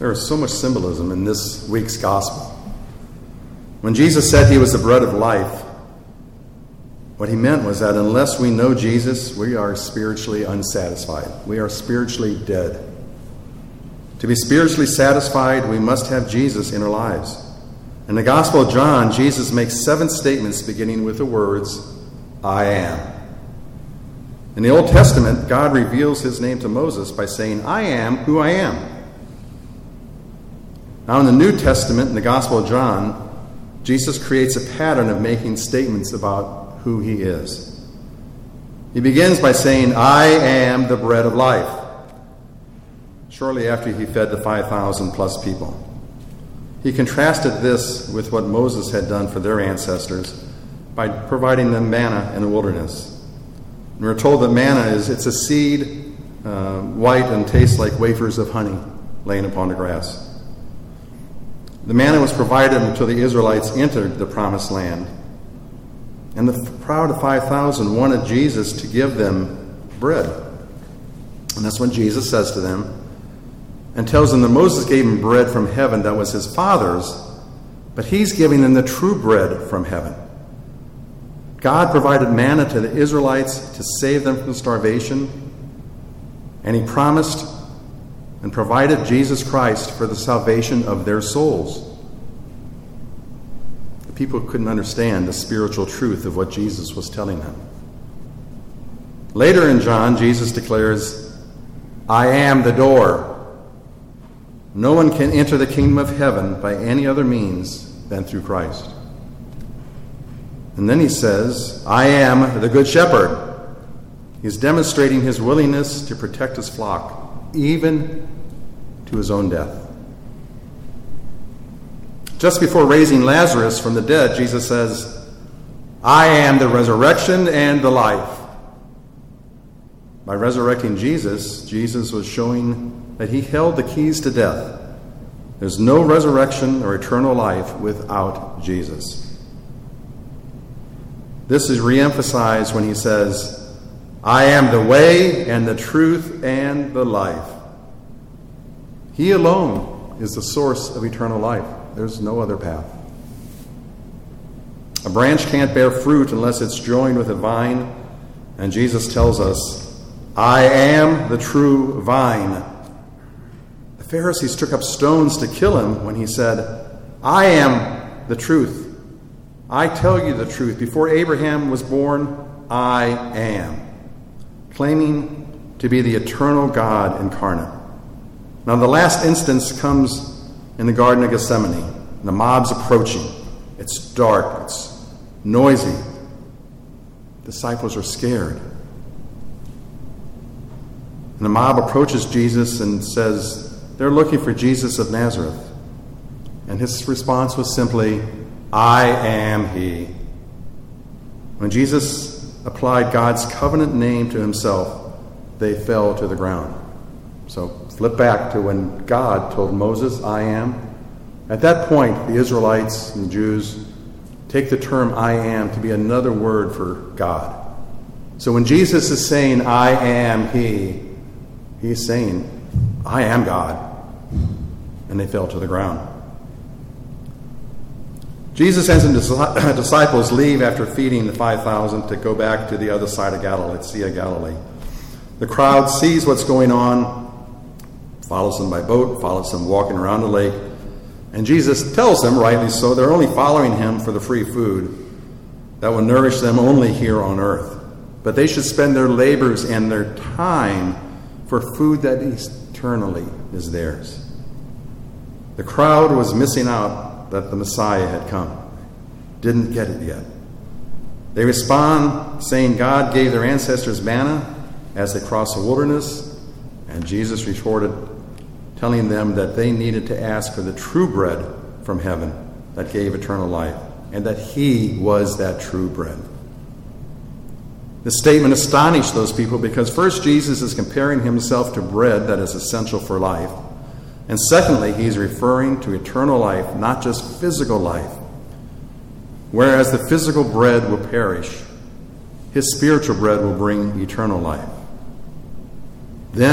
There is so much symbolism in this week's gospel. When Jesus said he was the bread of life, what he meant was that unless we know Jesus, we are spiritually unsatisfied. We are spiritually dead. To be spiritually satisfied, we must have Jesus in our lives. In the Gospel of John, Jesus makes 7 statements beginning with the words, I am. In the Old Testament, God reveals his name to Moses by saying, I am who I am. Now in the New Testament, in the Gospel of John, Jesus creates a pattern of making statements about who he is. He begins by saying, I am the bread of life, shortly after he fed the 5,000 plus people. He contrasted this with what Moses had done for their ancestors by providing them manna in the wilderness. And we're told that manna it's a seed, white and tastes like wafers of honey laying upon the grass. The manna was provided until the Israelites entered the promised land. And the crowd of 5,000 wanted Jesus to give them bread. And that's when Jesus says to them and tells them that Moses gave him bread from heaven that was his father's, but he's giving them the true bread from heaven. God provided manna to the Israelites to save them from starvation, and he promised and provided Jesus Christ for the salvation of their souls. The people couldn't understand the spiritual truth of what Jesus was telling them. Later in John, Jesus declares, I am the door. No one can enter the kingdom of heaven by any other means than through Christ. And then he says, I am the good shepherd. He's demonstrating his willingness to protect his flock, even to his own death. Just before raising Lazarus from the dead, Jesus says, I am the resurrection and the life. By resurrecting Jesus, Jesus was showing that he held the keys to death. There's no resurrection or eternal life without Jesus. This is reemphasized when he says, I am the way and the truth and the life. He alone is the source of eternal life. There's no other path. A branch can't bear fruit unless it's joined with a vine, and Jesus tells us, I am the true vine. The Pharisees took up stones to kill him when he said, I am the truth. I tell you the truth. Before Abraham was born, I am. Claiming to be the eternal God incarnate. Now the last instance comes in the Garden of Gethsemane. The mob's approaching. It's dark. It's noisy. Disciples are scared. And the mob approaches Jesus and says, they're looking for Jesus of Nazareth. And his response was simply, I am he. When Jesus applied God's covenant name to himself, they fell to the ground. So flip back to when God told Moses, I am. At that point, the Israelites and the Jews take the term I am to be another word for God. So when Jesus is saying, I am he, he's saying, I am God. And they fell to the ground. Jesus and his disciples leave after feeding the 5,000 to go back to the other side of Galilee, Sea of Galilee. The crowd sees what's going on, follows them by boat, follows them walking around the lake, and Jesus tells them, rightly so, they're only following him for the free food that will nourish them only here on earth. But they should spend their labors and their time for food that eternally is theirs. The crowd was missing out that the Messiah had come. Didn't get it yet. They respond saying God gave their ancestors manna as they crossed the wilderness, and Jesus retorted, telling them that they needed to ask for the true bread from heaven that gave eternal life, and that he was that true bread. This statement astonished those people because first, Jesus is comparing himself to bread that is essential for life. And secondly, he's referring to eternal life, not just physical life. Whereas the physical bread will perish, his spiritual bread will bring eternal life. Then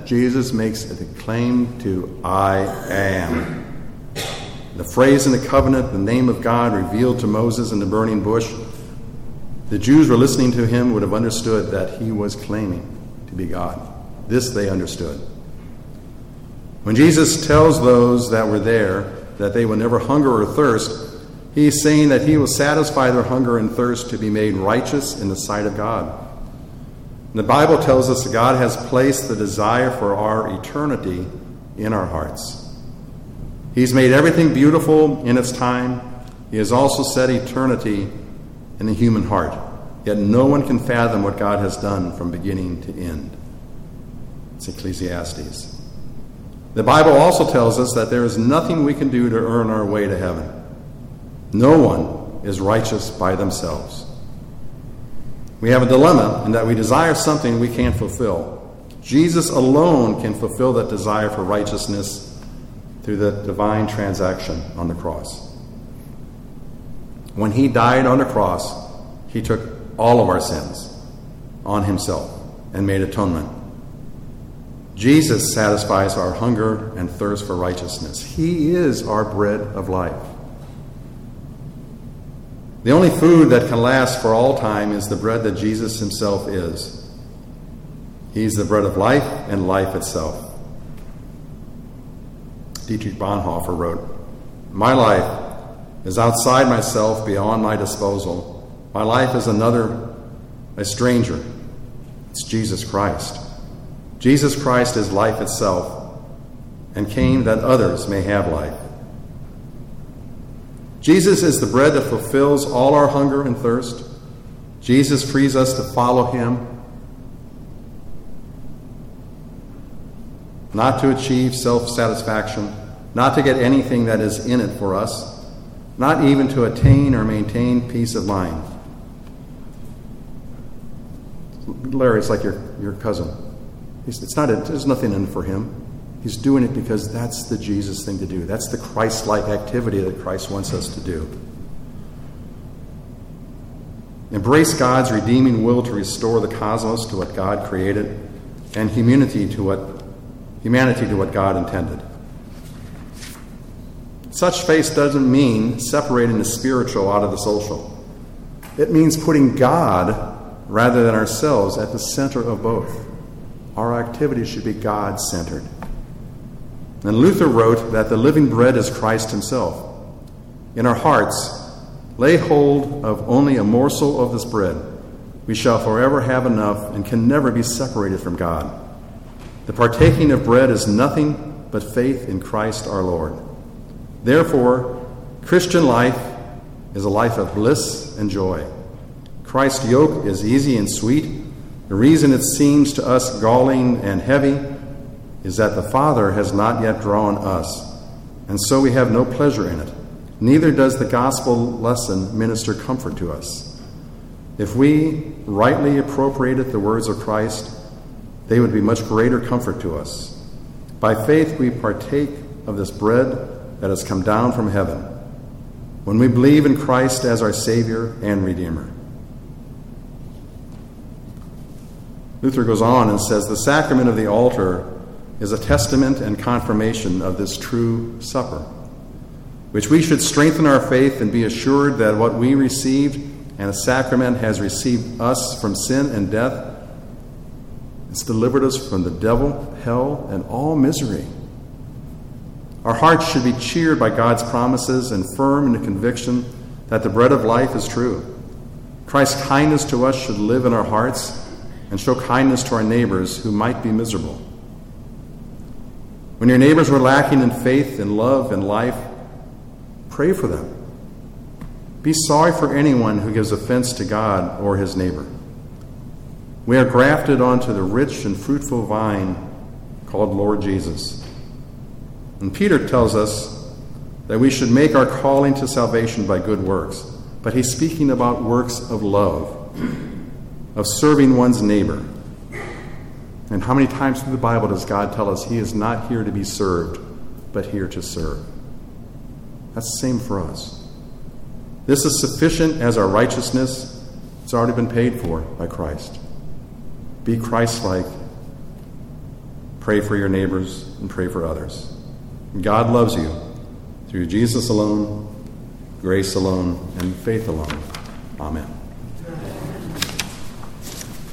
Jesus makes a claim to I am. The phrase in the covenant, the name of God revealed to Moses in the burning bush, the Jews were listening to him would have understood that he was claiming to be God. This they understood. When Jesus tells those that were there that they will never hunger or thirst, he is saying that he will satisfy their hunger and thirst to be made righteous in the sight of God. The Bible tells us that God has placed the desire for our eternity in our hearts. He's made everything beautiful in its time. He has also set eternity in the human heart. Yet no one can fathom what God has done from beginning to end. It's Ecclesiastes. The Bible also tells us that there is nothing we can do to earn our way to heaven. No one is righteous by themselves. We have a dilemma in that we desire something we can't fulfill. Jesus alone can fulfill that desire for righteousness through the divine transaction on the cross. When he died on the cross, he took all of our sins on himself and made atonement. Jesus satisfies our hunger and thirst for righteousness. He is our bread of life. The only food that can last for all time is the bread that Jesus himself is. He's the bread of life and life itself. Dietrich Bonhoeffer wrote, "My life is outside myself, beyond my disposal. My life is a stranger. It's Jesus Christ. Jesus Christ is life itself and came that others may have life." Jesus is the bread that fulfills all our hunger and thirst. Jesus frees us to follow him, not to achieve self-satisfaction, not to get anything that is in it for us, not even to attain or maintain peace of mind. Larry, it's like your cousin. There's nothing in it for him. He's doing it because that's the Jesus thing to do. That's the Christ-like activity that Christ wants us to do. Embrace God's redeeming will to restore the cosmos to what God created and humanity to what God intended. Such faith doesn't mean separating the spiritual out of the social. It means putting God rather than ourselves at the center of both. Our activities should be God-centered. And Luther wrote that the living bread is Christ himself. In our hearts, lay hold of only a morsel of this bread. We shall forever have enough and can never be separated from God. The partaking of bread is nothing but faith in Christ our Lord. Therefore, Christian life is a life of bliss and joy. Christ's yoke is easy and sweet. The reason it seems to us galling and heavy is that the Father has not yet drawn us, and so we have no pleasure in it. Neither does the gospel lesson minister comfort to us. If we rightly appropriated the words of Christ, they would be much greater comfort to us. By faith we partake of this bread that has come down from heaven, when we believe in Christ as our Savior and Redeemer. Luther goes on and says, the sacrament of the altar is a testament and confirmation of this true supper, which we should strengthen our faith and be assured that what we received and a sacrament has received us from sin and death. It's delivered us from the devil, hell, and all misery. Our hearts should be cheered by God's promises and firm in the conviction that the bread of life is true. Christ's kindness to us should live in our hearts and show kindness to our neighbors who might be miserable. When your neighbors were lacking in faith and love and life, pray for them. Be sorry for anyone who gives offense to God or his neighbor. We are grafted onto the rich and fruitful vine called Lord Jesus. And Peter tells us that we should make our calling to salvation by good works. But he's speaking about works of love, of serving one's neighbor. And how many times through the Bible does God tell us he is not here to be served, but here to serve? That's the same for us. This is sufficient as our righteousness. It's already been paid for by Christ. Be Christ-like. pray for your neighbors, and pray for others. God loves you through Jesus alone, grace alone, and faith alone. Amen.